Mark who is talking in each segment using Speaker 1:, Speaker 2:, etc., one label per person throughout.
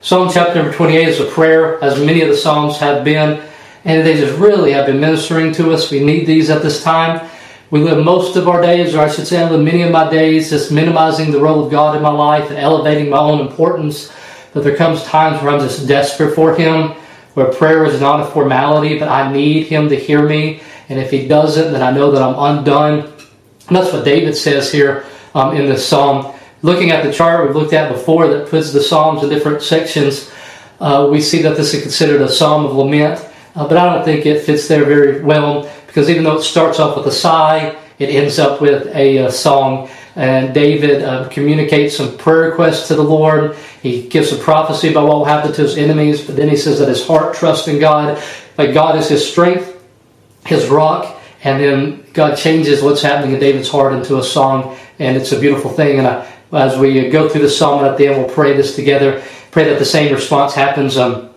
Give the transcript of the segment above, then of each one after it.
Speaker 1: Psalm chapter number 28 is a prayer, as many of the Psalms have been, and they just really have been ministering to us. We need these at this time. We live most of our days, or I should say I live many of my days, just minimizing the role of God in my life and elevating my own importance. But there comes times where I'm just desperate for Him, where prayer is not a formality, but I need Him to hear me. And if He doesn't, then I know that I'm undone. And that's what David says here in this psalm. Looking at the chart we've looked at before that puts the Psalms in different sections, we see that this is considered a psalm of lament. But I don't think it fits there very well, because even though it starts off with a sigh, it ends up with a song. And David communicates some prayer requests to the Lord. He gives a prophecy about what will happen to his enemies, but then he says that his heart trusts in God. Like God is his strength, his rock, and then God changes what's happening in David's heart into a song, and it's a beautiful thing. And as we go through the psalm, and at the end we'll pray this together. Pray that the same response happens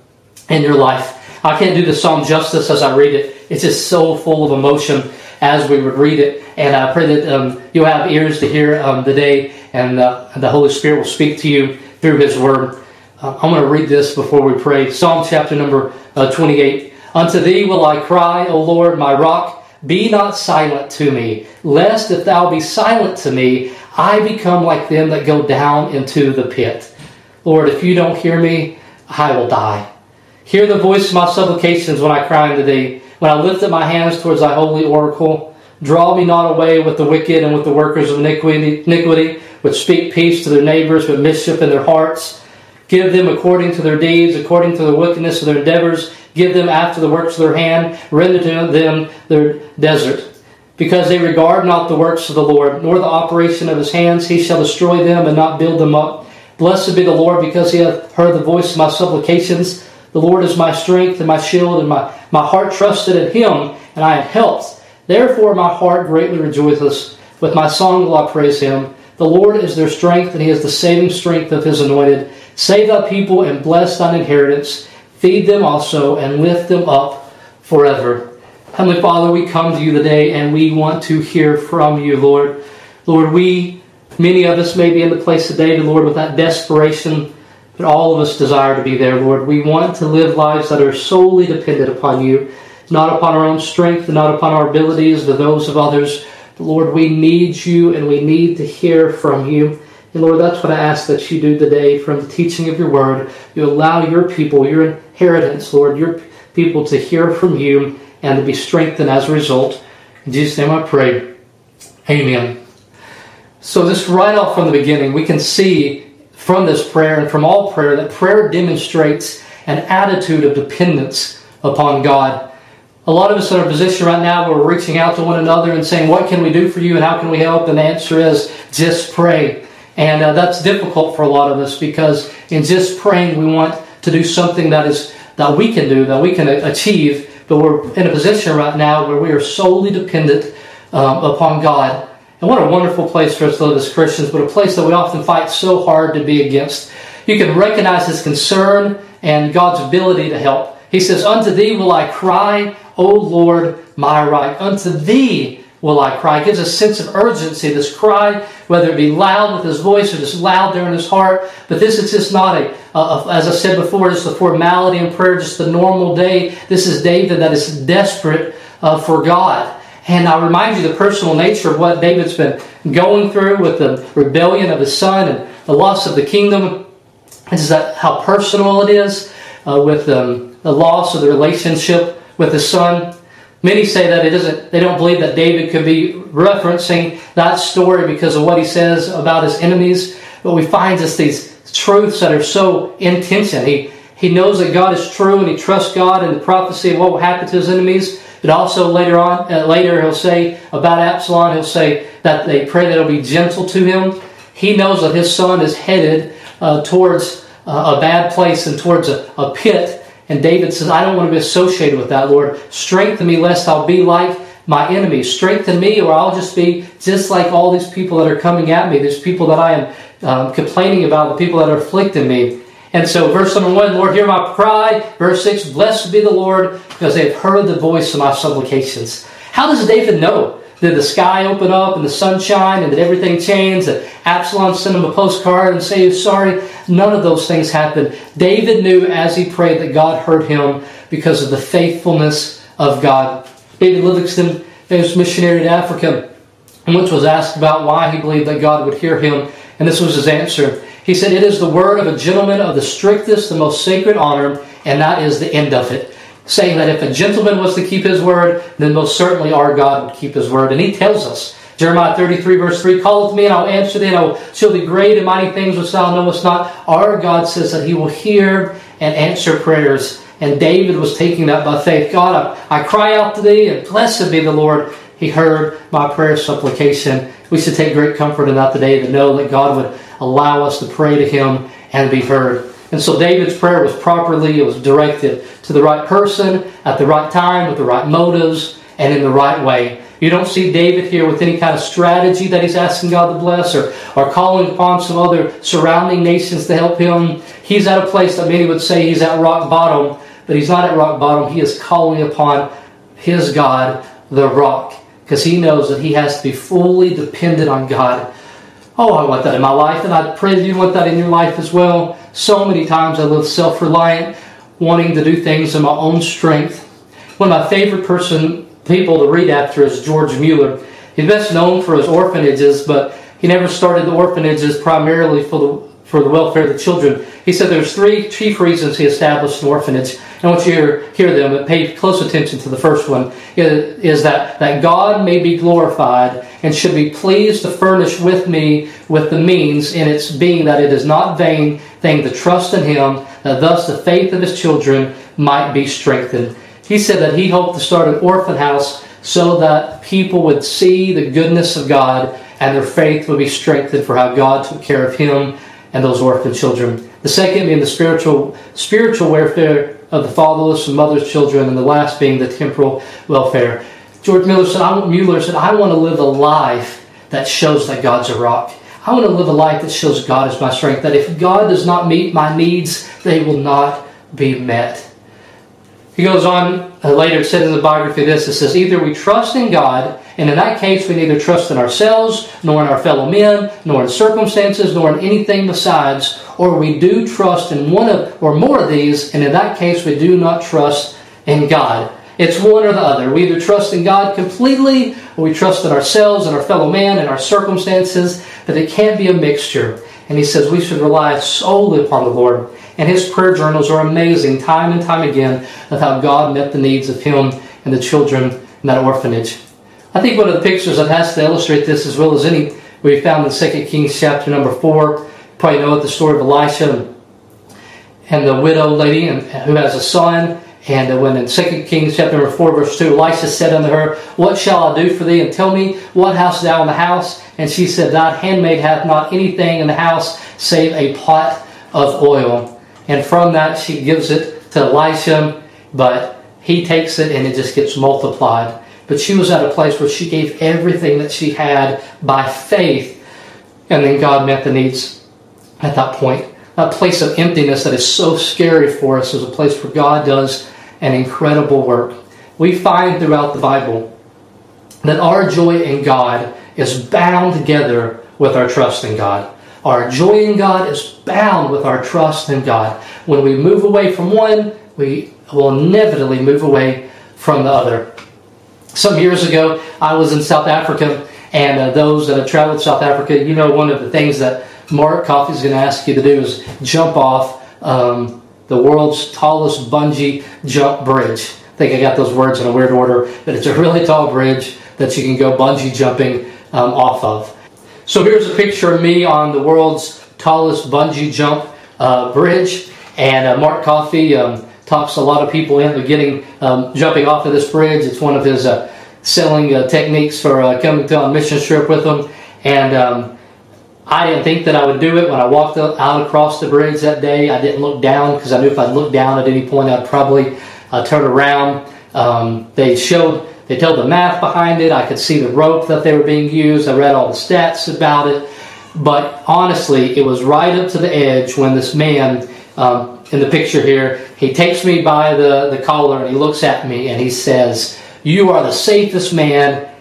Speaker 1: in your life. I can't do the psalm justice as I read it. It's just so full of emotion as we would read it. And I pray that you'll have ears to hear today, and the Holy Spirit will speak to you through His Word. I'm going to read this before we pray. Psalm chapter number 28. Unto Thee will I cry, O Lord, my rock. Be not silent to me, lest if Thou be silent to me, I become like them that go down into the pit. Lord, if You don't hear me, I will die. Hear the voice of my supplications when I cry unto Thee, when I lift up my hands towards Thy holy oracle. Draw me not away with the wicked and with the workers of iniquity, which speak peace to their neighbors, but mischief in their hearts. Give them according to their deeds, according to the wickedness of their endeavors. Give them after the works of their hand. Render to them their desert. Because they regard not the works of the Lord, nor the operation of His hands, He shall destroy them and not build them up. Blessed be the Lord, because He hath heard the voice of my supplications. The Lord is my strength and my shield, and my heart trusted in Him, and I am helped. Therefore my heart greatly rejoiceth. With my song will I praise Him. The Lord is their strength, and He is the saving strength of His anointed. Save Thy people and bless Thine inheritance. Feed them also and lift them up forever. Heavenly Father, we come to You today, and we want to hear from You, Lord. Lord, many of us may be in the place today, Lord, with that desperation, but all of us desire to be there, Lord. We want to live lives that are solely dependent upon You, not upon our own strength, and not upon our abilities, but those of others. But Lord, we need You, and we need to hear from You. And Lord, that's what I ask that You do today from the teaching of Your Word. You allow Your people, Your inheritance, Lord, Your people to hear from You and to be strengthened as a result. In Jesus' name I pray. Amen. So just right off from the beginning, we can see from this prayer and from all prayer that prayer demonstrates an attitude of dependence upon God. A lot of us are in a position right now where we're reaching out to one another and saying, what can we do for you and how can we help? And the answer is, just pray. And that's difficult for a lot of us, because in just praying we want to do something that we can do, that we can achieve. But we're in a position right now where we are solely dependent upon God. And what a wonderful place for us to live as Christians, but a place that we often fight so hard to be against. You can recognize His concern and God's ability to help. He says, unto Thee will I cry, O Lord, my right. Unto Thee will I cry. It gives a sense of urgency, this cry, whether it be loud with his voice or just loud there in his heart. But this is just not as I said before, just a formality in prayer, just a normal day. This is David that is desperate for God. And I remind you the personal nature of what David's been going through with the rebellion of his son and the loss of the kingdom. This is how personal it is with the loss of the relationship with his son. Many say that they don't believe that David could be referencing that story because of what he says about his enemies. But we find just these truths that are so in tension. He knows that God is true, and he trusts God in the prophecy of what will happen to his enemies. But also later he'll say about Absalom, he'll say that they pray that he'll be gentle to him. He knows that his son is headed towards a bad place and towards a pit. And David says, I don't want to be associated with that, Lord. Strengthen me lest I'll be like my enemies. Strengthen me or I'll just be just like all these people that are coming at me. These people that I am complaining about, the people that are afflicting me. And so verse number 1, Lord, hear my cry. Verse 6, blessed be the Lord, because they have heard the voice of my supplications. How does David know Did the sky open up and the sunshine, and did everything change? Did Absalom send him a postcard and say sorry? None of those things happened. David knew as he prayed that God heard him because of the faithfulness of God. David Livingstone, famous missionary to Africa, once was asked about why he believed that God would hear him, and this was his answer. He said, "It is the word of a gentleman of the strictest, the most sacred honor, and that is the end of it." Saying that if a gentleman was to keep his word, then most certainly our God would keep his word. And he tells us, Jeremiah 33 verse 3, "Call to me and I'll answer thee, and I will show thee great and mighty things which thou knowest not." Our God says that he will hear and answer prayers. And David was taking that by faith. God, I cry out to thee, and blessed be the Lord. He heard my prayer supplication. We should take great comfort in that today, to know that God would allow us to pray to him and be heard. And so David's prayer was properly, it was directed to the right person, at the right time, with the right motives, and in the right way. You don't see David here with any kind of strategy that he's asking God to bless, or calling upon some other surrounding nations to help him. He's at a place that many would say he's at rock bottom, but he's not at rock bottom. He is calling upon his God, the rock, because he knows that he has to be fully dependent on God. Oh, I want that in my life, and I pray that you want that in your life as well. So many times I live self-reliant, wanting to do things in my own strength. One of my favorite people to read after is George Mueller. He's best known for his orphanages, but he never started the orphanages primarily for the welfare of the children. He said there's 3 chief reasons he established an orphanage. I want you to hear them, but pay close attention to the first one, is that God may be glorified and should be pleased to furnish with me with the means in its being, that it is not vain thing to trust in him, that thus the faith of his children might be strengthened. He said that he hoped to start an orphan house so that people would see the goodness of God and their faith would be strengthened for how God took care of him and those orphan children. The second being the spiritual welfare of the fatherless and motherless children, and the last being the temporal welfare. George Mueller said, I want to live a life that shows that God's a rock. I want to live a life that shows God is my strength, that if God does not meet my needs, they will not be met. He goes on later, it said in the biography this, it says, either we trust in God, and in that case we neither trust in ourselves, nor in our fellow men, nor in circumstances, nor in anything besides, or we do trust in one of or more of these, and in that case we do not trust in God. It's one or the other. We either trust in God completely, or we trust in ourselves and our fellow man and our circumstances, but it can't be a mixture. And he says we should rely solely upon the Lord. And his prayer journals are amazing, time and time again, of how God met the needs of him and the children in that orphanage. I think one of the pictures that has to illustrate this as well as any we found in 2 Kings chapter number 4. You probably know the story of Elisha and the widow lady who has a son. And when in 2 Kings chapter number 4 verse 2, Elisha said unto her, what shall I do for thee? And tell me, what hast thou in the house? And she said, thy handmaid hath not anything in the house save a pot of oil. And from that she gives it to Elisha, but he takes it and it just gets multiplied. But she was at a place where she gave everything that she had by faith, and then God met the needs at that point. That place of emptiness that is so scary for us is a place where God does an incredible work. We find throughout the Bible that our joy in God is bound together with our trust in God. Our joy in God is bound with our trust in God. When we move away from one, we will inevitably move away from the other. Some years ago, I was in South Africa, and those that have traveled to South Africa, you know one of the things that Mark Coffey is going to ask you to do is jump off the world's tallest bungee jump bridge. I think I got those words in a weird order, but it's a really tall bridge that you can go bungee jumping off of. So here's a picture of me on the world's tallest bungee jump bridge, and Mark Coffey talks a lot of people into getting jumping off of this bridge. It's one of his selling techniques for coming on a mission trip with him. And I didn't think that I would do it. When I walked out across the bridge that day, I didn't look down because I knew if I looked down at any point, I'd probably turn around. They told the math behind it. I could see the rope that they were being used. I read all the stats about it. But honestly, it was right up to the edge when this man in the picture here, he takes me by the collar and he looks at me and he says, "You are the safest man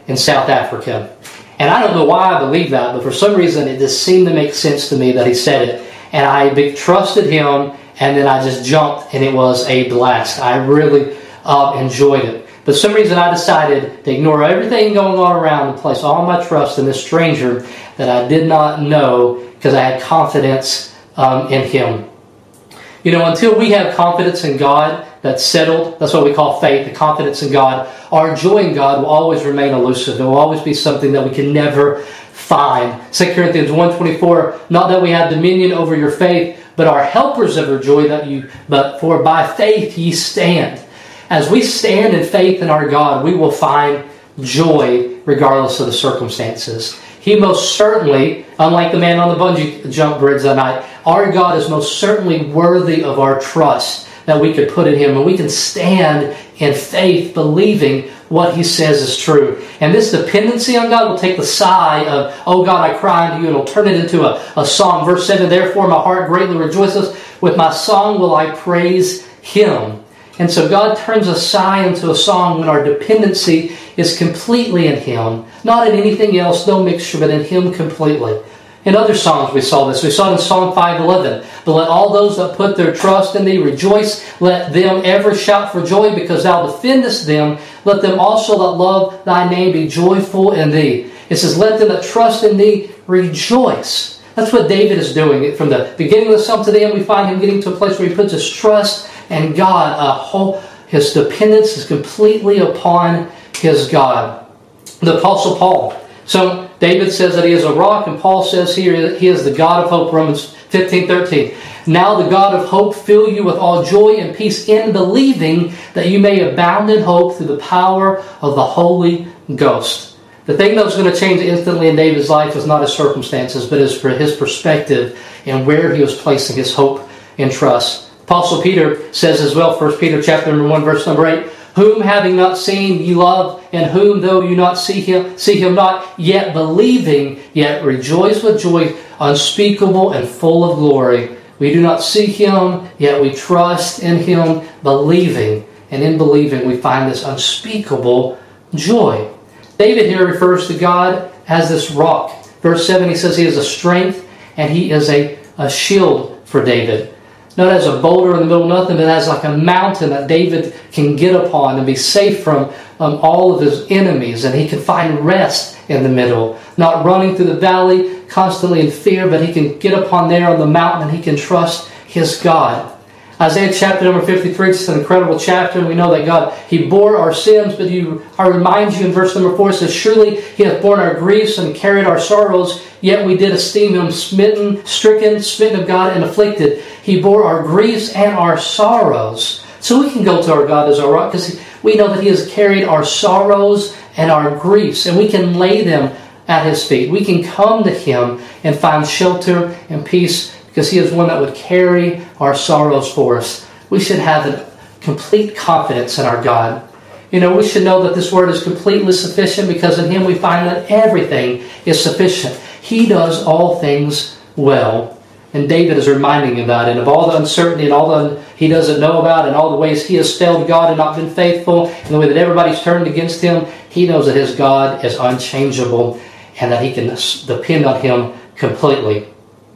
Speaker 1: in South Africa. And I don't know why I believe that, but for some reason it just seemed to make sense to me that he said it. And I trusted him, and then I just jumped, and it was a blast. I really enjoyed it. But for some reason I decided to ignore everything going on around and place all my trust in this stranger that I did not know, because I had confidence in him. You know, until we have confidence in God that's settled, that's what we call faith, the confidence in God, our joy in God will always remain elusive. It will always be something that we can never find. 2 Corinthians 1:24, not that we have dominion over your faith, but are helpers of your joy, but for by faith ye stand. As we stand in faith in our God, we will find joy regardless of the circumstances. He most certainly, unlike the man on the bungee jump bridge that night, our God is most certainly worthy of our trust that we could put in Him. And we can stand in faith, believing what He says is true. And this dependency on God will take the sigh of, oh God, I cry unto you, and will turn it into a song. Verse 7, therefore my heart greatly rejoices. With my song will I praise Him. And so God turns a sigh into a song when our dependency is completely in Him. Not in anything else, no mixture, but in Him completely. In other songs we saw this. We saw it in Psalm 5:11. But let all those that put their trust in Thee rejoice. Let them ever shout for joy, because Thou defendest them. Let them also that love Thy name be joyful in Thee. It says, let them that trust in Thee rejoice. That's what David is doing. From the beginning of the psalm to the end, we find him getting to a place where he puts his trust in God. His dependence is completely upon his God. The Apostle Paul. So David says that he is a rock, and Paul says here that he is the God of hope. Romans 15:13. Now the God of hope fill you with all joy and peace in believing, that you may abound in hope through the power of the Holy Ghost. The thing that was going to change instantly in David's life was not his circumstances, but his perspective and where he was placing his hope and trust. Apostle Peter says as well, 1 Peter chapter 1, verse 8, whom having not seen ye love, and whom though you not see him not, yet believing, yet rejoice with joy unspeakable and full of glory. We do not see Him, yet we trust in Him, believing. And in believing we find this unspeakable joy. David here refers to God as this rock. Verse 7, he says He is a strength and He is a shield for David. Not as a boulder in the middle of nothing, but as like a mountain that David can get upon and be safe from all of his enemies. And he can find rest in the middle. Not running through the valley constantly in fear, but he can get upon there on the mountain and he can trust his God. Isaiah chapter number 53 is an incredible chapter, and we know that God, He bore our sins, but I remind you in verse number 4, it says, surely He hath borne our griefs and carried our sorrows, yet we did esteem Him smitten of God, and afflicted. He bore our griefs and our sorrows. So we can go to our God as our rock, because we know that He has carried our sorrows and our griefs, and we can lay them at His feet. We can come to Him and find shelter and peace, because He is one that would carry our sorrows for us. We should have a complete confidence in our God. You know, we should know that this word is completely sufficient, because in Him we find that everything is sufficient. He does all things well. And David is reminding him about it. And of all the uncertainty and all the he doesn't know about, and all the ways he has failed God and not been faithful, and the way that everybody's turned against him, he knows that his God is unchangeable and that he can depend on Him completely.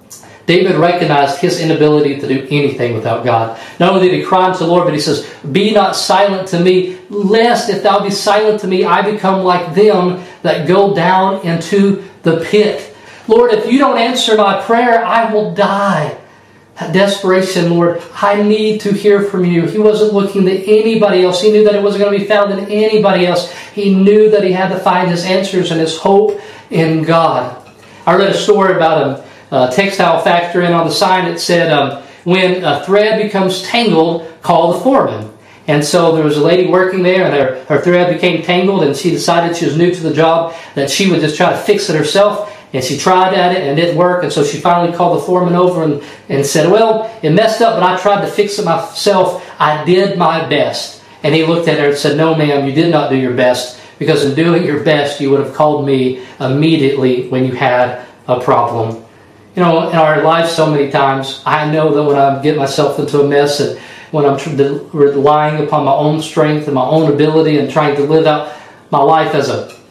Speaker 1: David recognized his inability to do anything without God. Not only did he cry unto the Lord, but he says, be not silent to me, lest if thou be silent to me, I become like them that go down into the pit. Lord, if you don't answer my prayer, I will die. That desperation, Lord, I need to hear from you. He wasn't looking to anybody else. He knew that it wasn't going to be found in anybody else. He knew that he had to find his answers and his hope in God. I read a story about a textile factory, and on the sign it said, when a thread becomes tangled, call the foreman. And so there was a lady working there, and her thread became tangled, and she decided she was new to the job, that she would just try to fix it herself. And she tried at it and it didn't work, and so she finally called the foreman over and said, well, it messed up, but I tried to fix it myself. I did my best. And he looked at her and said, no, ma'am, you did not do your best, because in doing your best, you would have called me immediately when you had a problem. You know, in our lives so many times, I know that when I get myself into a mess and when I'm relying upon my own strength and my own ability and trying to live out my life as a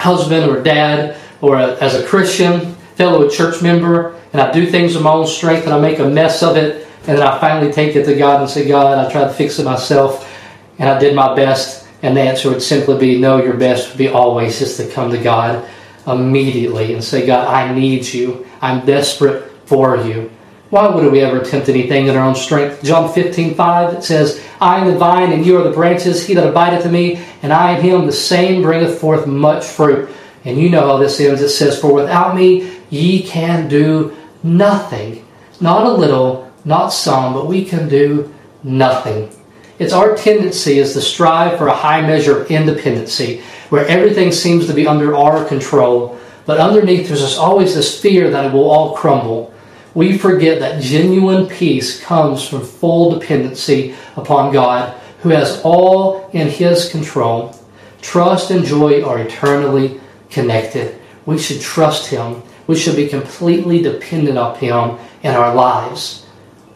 Speaker 1: husband or dad or as a Christian, fellow church member, and I do things in my own strength and I make a mess of it, and then I finally take it to God and say, God, I tried to fix it myself and I did my best, and the answer would simply be, no, your best would be always just to come to God immediately and say, God, I need you. I'm desperate for you. Why would we ever attempt anything in our own strength? John 15:5, it says, I am the vine, and you are the branches. He that abideth in me, and I in him, the same bringeth forth much fruit. And you know how this ends. It says, for without me, ye can do nothing. Not a little, not some, but we can do nothing. It's our tendency is to strive for a high measure of independency, where everything seems to be under our control. But underneath, there's always this fear that it will all crumble. We forget that genuine peace comes from full dependency upon God, who has all in His control. Trust and joy are eternally connected. We should trust Him. We should be completely dependent on Him in our lives.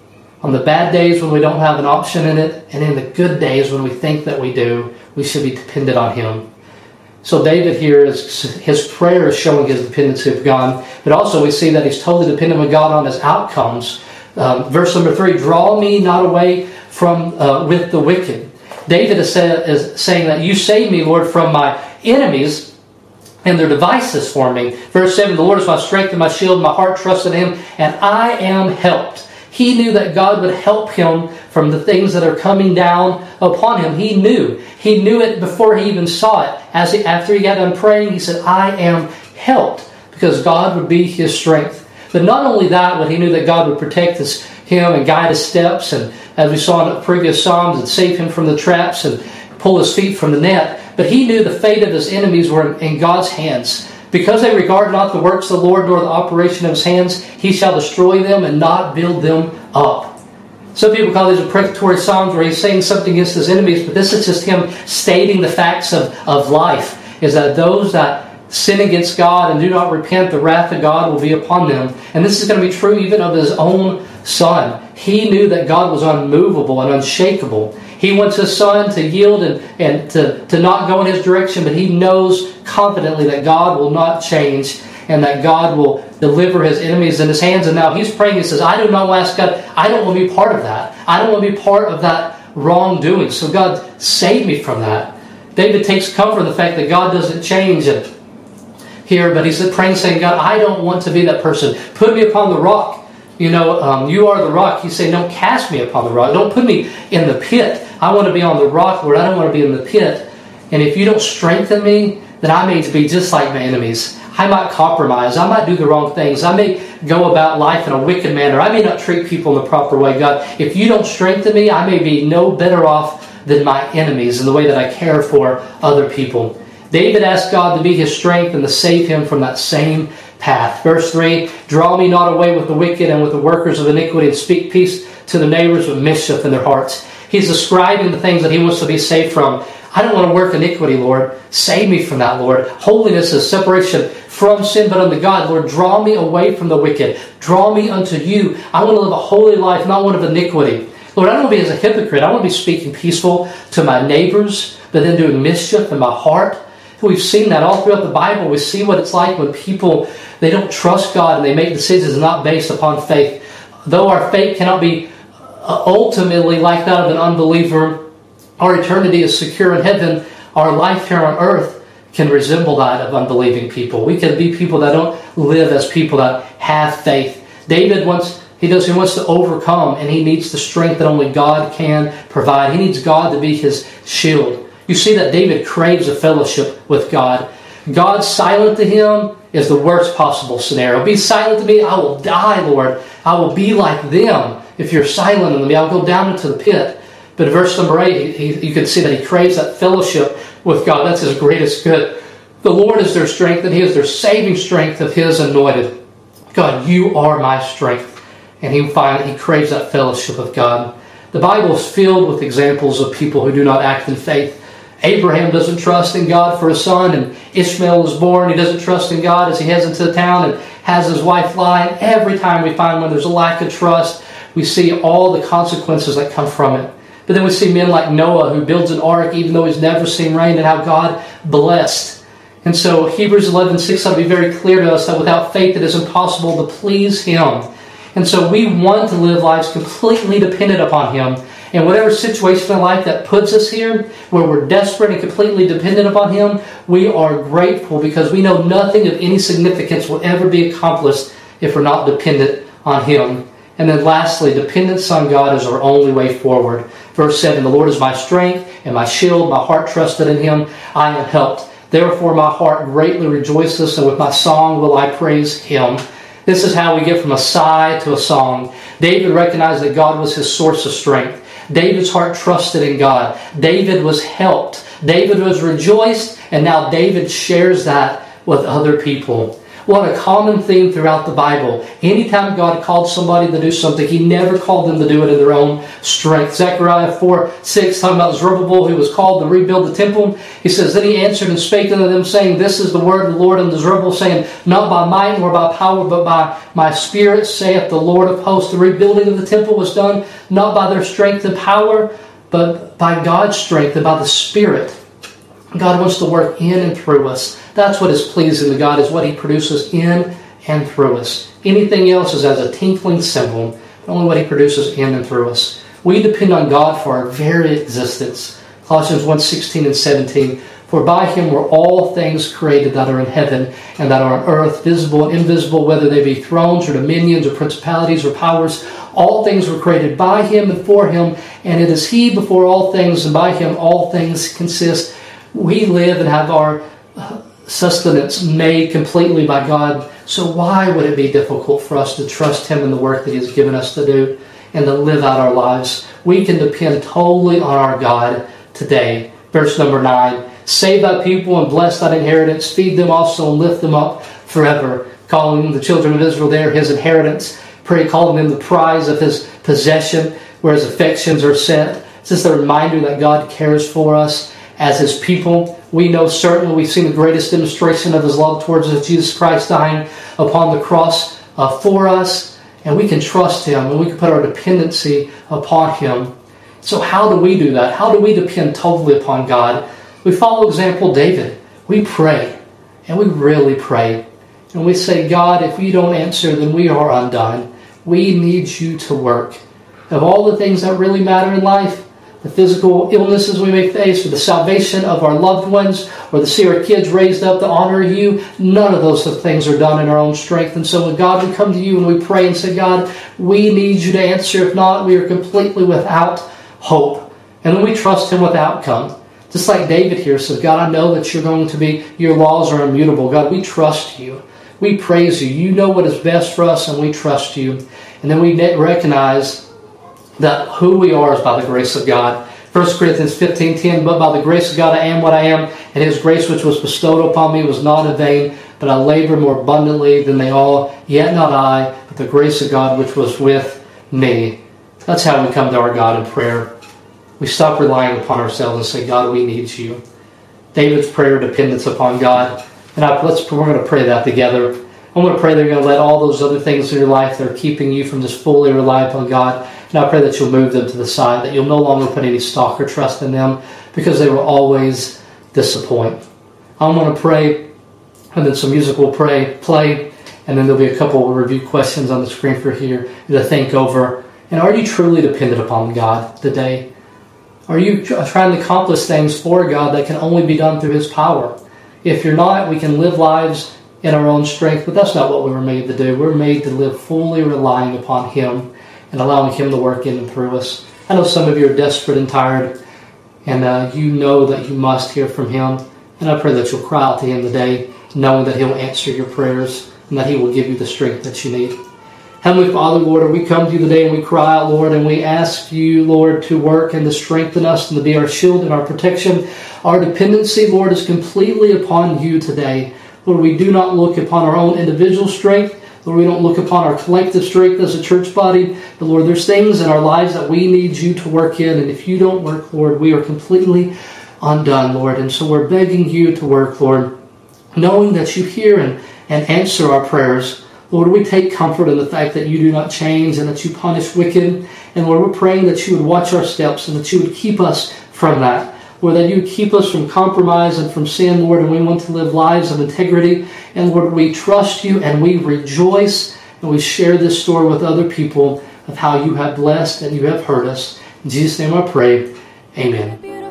Speaker 1: On the bad days when we don't have an option in it, and in the good days when we think that we do, we should be dependent on Him. So David here, his prayer is showing his dependency of God, but also we see that he's totally dependent on God on his outcomes. Verse number 3, draw me not away from with the wicked. David is saying that you save me, Lord, from my enemies and their devices for me. Verse 7, the Lord is my strength and my shield, my heart trusted in Him, and I am helped. He knew that God would help him from the things that are coming down upon him. He knew it before he even saw it. After he got done praying, he said, I am helped, because God would be his strength. But not only that, but he knew that God would protect him and guide his steps, and as we saw in the previous Psalms, and save him from the traps and pull his feet from the net. But he knew the fate of his enemies were in God's hands. Because they regard not the works of the Lord, nor the operation of His hands, He shall destroy them and not build them up. Some people call these imprecatory psalms where he's saying something against his enemies, but this is just him stating the facts of life, is that those that sin against God and do not repent, the wrath of God will be upon them. And this is going to be true even of his own son. He knew that God was unmovable and unshakable. He wants his son to yield and to not go in his direction, but he knows confidently that God will not change and that God will deliver his enemies in his hands. And now he's praying, he says, I do not ask God, I don't want to be part of that. I don't want to be part of that wrongdoing. So God, save me from that. David takes comfort in the fact that God doesn't change it here, but he's praying, saying, God, I don't want to be that person. Put me upon the rock. You are the rock. He's saying, don't cast me upon the rock. Don't put me in the pit. I want to be on the rock, Lord. I don't want to be in the pit. And if you don't strengthen me, then I may be just like my enemies. I might compromise. I might do the wrong things. I may go about life in a wicked manner. I may not treat people in the proper way. God, if you don't strengthen me, I may be no better off than my enemies in the way that I care for other people. David asked God to be his strength and to save him from that same path. Verse 3, draw me not away with the wicked and with the workers of iniquity, and speak peace to the neighbors with mischief in their hearts. He's describing the things that he wants to be saved from. I don't want to work iniquity, Lord. Save me from that, Lord. Holiness is separation from sin, but unto God. Lord, draw me away from the wicked. Draw me unto you. I want to live a holy life, not one of iniquity. Lord, I don't want to be as a hypocrite. I want to be speaking peaceful to my neighbors, but then doing mischief in my heart. We've seen that all throughout the Bible. We see what it's like when people, they don't trust God and they make decisions not based upon faith. Though our faith cannot be ultimately like that of an unbeliever, our eternity is secure in heaven. Our life here on earth can resemble that of unbelieving people. We can be people that don't live as people that have faith. David wants to overcome, and he needs the strength that only God can provide. He needs God to be his shield. You see that David craves a fellowship with God. God silent to him is the worst possible scenario. Be silent to me, I will die, Lord. I will be like them. If you're silent to me, I'll go down into the pit. But in verse number 8, you can see that he craves that fellowship with God. That's his greatest good. The Lord is their strength, and He is their saving strength of His anointed. God, you are my strength. And he craves that fellowship with God. The Bible is filled with examples of people who do not act in faith. Abraham doesn't trust in God for a son, and Ishmael is born. He doesn't trust in God as he heads into the town and has his wife lie. And every time we find when there's a lack of trust, we see all the consequences that come from it. But then we see men like Noah, who builds an ark even though he's never seen rain, and how God blessed. And so Hebrews 11:6 ought to be very clear to us that without faith it is impossible to please Him. And so we want to live lives completely dependent upon Him. And whatever situation in life that puts us here, where we're desperate and completely dependent upon Him, we are grateful because we know nothing of any significance will ever be accomplished if we're not dependent on Him. And then lastly, dependence on God is our only way forward. Verse 7, the Lord is my strength and my shield. My heart trusted in Him. I am helped. Therefore my heart greatly rejoices, and with my song will I praise Him. This is how we get from a sigh to a song. David recognized that God was his source of strength. David's heart trusted in God. David was helped. David was rejoiced, and now David shares that with other people. What a common theme throughout the Bible. Anytime God called somebody to do something, He never called them to do it in their own strength. Zechariah 4:6, talking about Zerubbabel, who was called to rebuild the temple. He says, then he answered and spake unto them, saying, this is the word of the Lord unto Zerubbabel, saying, not by might nor by power, but by my Spirit, saith the Lord of hosts. The rebuilding of the temple was done not by their strength and power, but by God's strength and by the Spirit. God wants to work in and through us. That's what is pleasing to God, is what He produces in and through us. Anything else is as a tinkling cymbal, but only what He produces in and through us. We depend on God for our very existence. Colossians 1:16 and 17. For by Him were all things created that are in heaven and that are on earth, visible and invisible, whether they be thrones or dominions or principalities or powers. All things were created by Him and for Him, and it is He before all things, and by Him all things consist. We live and have our sustenance made completely by God. So why would it be difficult for us to trust Him in the work that He has given us to do and to live out our lives? We can depend totally on our God today. Verse number 9. Save thy people and bless thine inheritance. Feed them also and lift them up forever. Calling the children of Israel there His inheritance. Calling them the prize of His possession, where His affections are set. It's just a reminder that God cares for us as His people. We know certainly we've seen the greatest demonstration of His love towards us, Jesus Christ dying upon the cross for us, and we can trust Him, and we can put our dependency upon Him. So how do we do that? How do we depend totally upon God? We follow example David. We pray, and we really pray. And we say, God, if you don't answer, then we are undone. We need you to work. Of all the things that really matter in life, the physical illnesses we may face, or the salvation of our loved ones, or to see our kids raised up to honor you, none of those things are done in our own strength. And so when God, we come to you and we pray and say, God, we need you to answer. If not, we are completely without hope. And then we trust Him with outcome. Just like David here says, God, I know that you're going to be, your laws are immutable. God, we trust you. We praise you. You know what is best for us, and we trust you. And then we recognize that who we are is by the grace of God. 1 Corinthians 15:10, but by the grace of God I am what I am, and His grace which was bestowed upon me was not in vain, but I labor more abundantly than they all, yet not I, but the grace of God which was with me. That's how we come to our God in prayer. We stop relying upon ourselves and say, God, we need you. David's prayer, dependence upon God. And we're going to pray that together. I'm going to pray that you're going to let all those other things in your life that are keeping you from just fully relying upon God, and I pray that you'll move them to the side, that you'll no longer put any stock or trust in them, because they will always disappoint. I'm going to pray, and then some music will play, and then there'll be a couple of review questions on the screen for here to think over. And are you truly dependent upon God today? Are you trying to accomplish things for God that can only be done through His power? If you're not, we can live lives in our own strength, but that's not what we were made to do. We're made to live fully relying upon Him and allowing Him to work in and through us. I know some of you are desperate and tired, and you know that you must hear from Him. And I pray that you'll cry out to Him today, knowing that He'll answer your prayers and that He will give you the strength that you need. Heavenly Father, Lord, we come to you today and we cry out, Lord, and we ask you, Lord, to work and to strengthen us and to be our shield and our protection. Our dependency, Lord, is completely upon you today. Lord, we do not look upon our own individual strength. Lord, we don't look upon our collective strength as a church body. But Lord, there's things in our lives that we need you to work in. And if you don't work, Lord, we are completely undone, Lord. And so we're begging you to work, Lord, knowing that you hear and answer our prayers. Lord, we take comfort in the fact that you do not change and that you punish wicked. And Lord, we're praying that you would watch our steps and that you would keep us from that. Lord, that you keep us from compromise and from sin, Lord, and we want to live lives of integrity. And Lord, we trust you and we rejoice and we share this story with other people of how you have blessed and you have heard us. In Jesus' name I pray. Amen.